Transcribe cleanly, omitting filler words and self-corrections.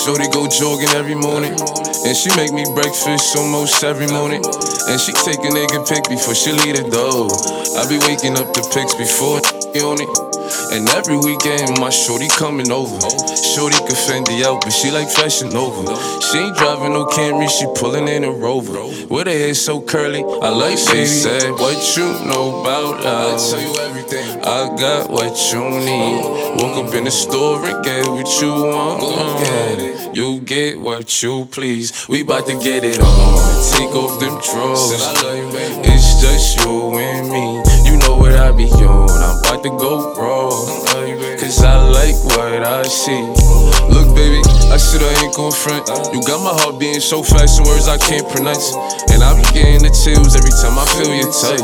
Shorty go jogging every morning, and she make me breakfast almost every morning. And she take a nigga pic before she leave the door. I be waking up the pics before on it. And every weekend my shorty coming over. Shorty can Fendi out, but she like Fashion Nova. She ain't driving no Camry, she pulling in a Rover. With her hair so curly, I like she said, what you know about love? I tell you everything. I got what you need. Woke up in the store and get what you want. Get it. You get what you please. We bout to get it on. Take off them drawers. It's just you and me. You know what I be on. I'm about to go raw. Cause I like what I see. Look, baby, I said I ain't gon' front. You got my heart beating so fast, some words I can't pronounce. And I be getting the chills every time I feel your touch.